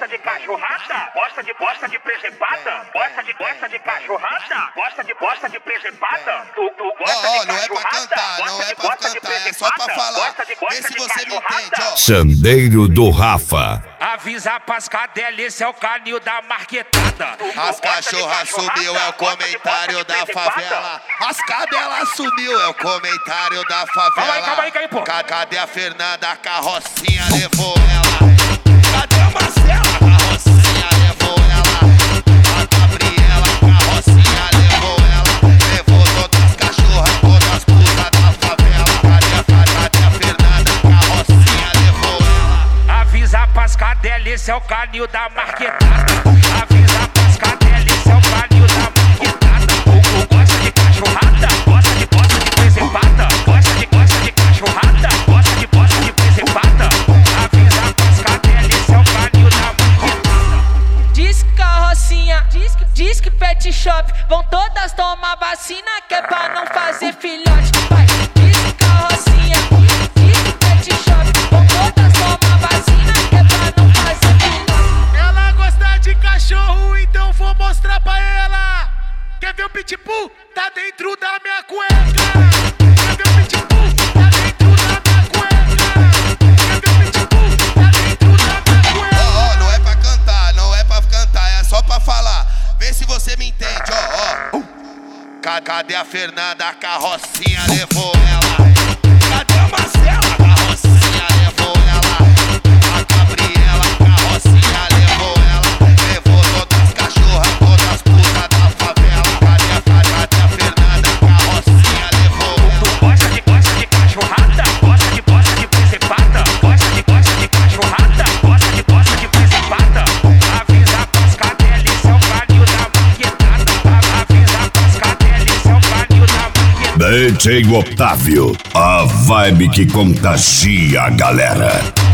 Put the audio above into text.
gosta de cachorrada? Gosta de presepada? Gosta de cachorrada? Gosta de presepada? Tu gosta de não é pra cantar, não é pra cantar, é só pra falar. Vê se você me entende, ó. Sandeiro do Rafa. Avisa pras cadelas, esse é o canil da marquetada. As cachorras sumiu, é o comentário da favela. As cadelas sumiu, é o comentário da favela. Calma aí, pô. Cadê a Fernanda? A carrocinha levou ela. Cadê a Marcela? A carrocinha levou ela. A Gabriela, a carrocinha levou ela. Levou todas as cachorras, todas as putas da favela. Cadê a Fernanda? A carrocinha levou ela. Avisa pras cadelas, esse é o canil da marquetada. Avisa pras cadelas, esse é o canil da marquetada. Tu gosta de cachorrada? Gosta de presepada? Gosta de cachorrada? Gosta de presepada? Avisa pras cadelas, esse é o canil da marquetada. Diz que carrocinha, diz que pet shop, vão todas tomar vacina que é pra não fazer filhote. Vai, diz que carrocinha, diz que pet shop, vão todas tomar vacina que é pra não fazer filhote. Ela gosta de cachorro, então vou mostrar pra ela. Quer ver o pitbull? Tá dentro da minha cueca. Quer ver o pitbull? Tá dentro da minha cueca. Quer ver o pitbull? Tá dentro da minha cueca. Não é pra cantar, não é pra cantar, é só pra falar. Vê se você me entende, ó. Cadê a Fernanda? A carrocinha levou ela. Cadê a Marcela? A carrocinha levou ela. A Gabriela, a carrocinha levou ela. Levou todas as cachorras, todas as putas da favela. Cadê a Fernanda? A carrocinha levou ela. Tu gosta de cachorrada? Gosta de presepada? Gosta de cachorrada? Gosta de presepada? Avisa pras cadelas, esse é o canil da marquetada. Avisa pras cadelas, esse é o canil da marquetada. DJ Otávio, a vibe que contagia a galera.